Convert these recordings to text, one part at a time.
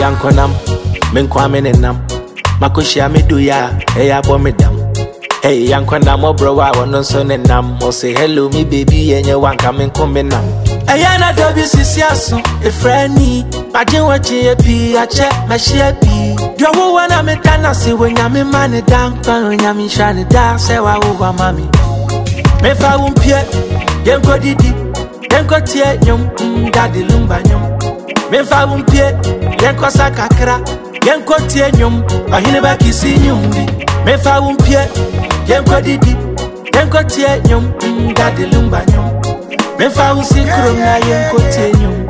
yankonam, menkwamenenam. Makushia me do ya, hey abomedam. Hey yankonam obrowa wono so nenam. Mo say hello me baby and you want come menam. Ayana WCCaso, a friendly. Imagine what you be, I check my share be. Do you want to make that say when I'm in money down, when I'm in shiny down, say, I over mommy. Me fa umpie, yen ko didi, yen ko tie nyom, daddy lumba nyom. Me fa umpie, yen ko sakakra, yen ko tie nyom, ahine ba kisi nyumbi. Me fa umpie, yen ko didi, yen ko tie nyom, daddy lumba nyom. Me fa usi krom na yen ko tie nyom.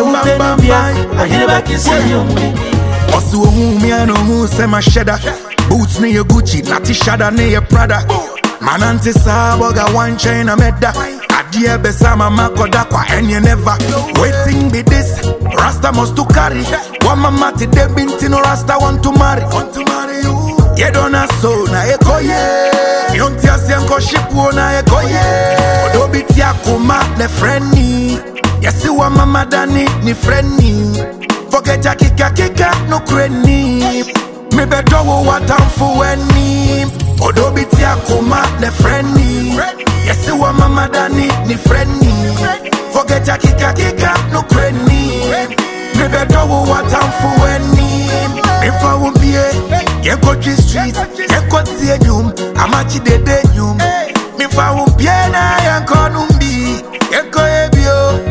Osu hu mi ano hu se ma sheda. Boots ne ye Gucci, Nati Shada ne ye Prada. Manante saboga one chain a meda. Adie besama makoda kwa enye never. Waiting be this, Rasta must to carry. One mama ti de binti no Rasta want to marry you. Ye dona so na eko ye. Yonti asianko shipu na eko ye. Odobi ti akuma ne friendly. Yes, you are mama Dani, ni friendly. Forget ya kika, no cranny. Me better what I'm for any. Odobi tia kuma, ne friendly. Yes, you are mama Dani, ni friendly. Forget ya kika, no cranny. Me better what I'm for any. If I won't be a, ye go to street, ye go see a yum, amachi de yum. If I won't be a, I am gonna be, ye go ebio.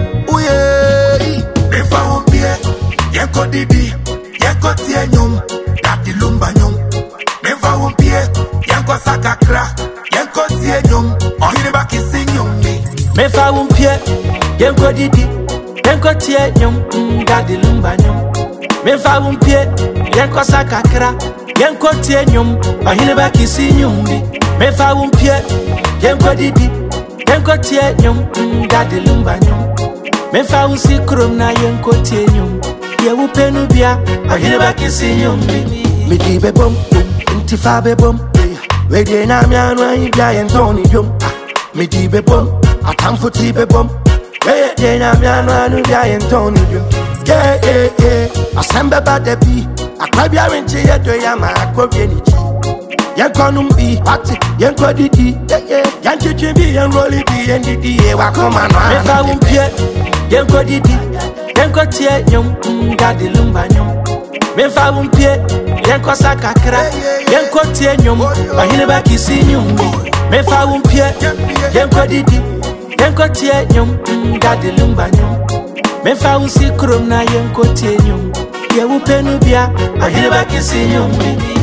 If I won't be a Yanko Didi, Yanko Tianyum, Daddy Lumba Nyum. If I won't be a Yanko Sakakra, Yanko Tianyum, or Hinebaki Sinyum. If I won't be a Yanko Didi, Yanko Tianyum, Daddy Lumba Nyum. If I won't be a Yanko Sakakra, Yanko Tianyum, or Hinebaki Sinyum. If I won't be a Yanko Didi, Yanko Tianyum, Daddy Lumba Nyum. Me fa usi krom na yen ko tie nyum. Ye wo penu bia, ahine ba kisi nyum. Me di be bom, nti fa be bom. We de na me anu ayi bia yen toni dwom. Me di be bom, atamfo ti be bom. We de na me anu bia yen toni dwom. Asembe ba de bi, akwa bia wenche ye do ya ma akwa bi ni chi. Yen konum bi, party, yen ko didi. Yen chichi bi, yen rolly bi, yen didi. Wa koma no. Me fa umpie. Yanko Didi, Yanko tie nyom, Daddy Lumba nyom. Me fa umpie, Yanko Sakakra, Yanko tie nyom, ahine ba kisi nyum. Me fa umpie, Yanko Didi, Yanko tie nyom, Daddy Lumba nyom. Me fa usi krom na Yanko tie nyom. Ye wo penu bia, ahine ba kisi nyum.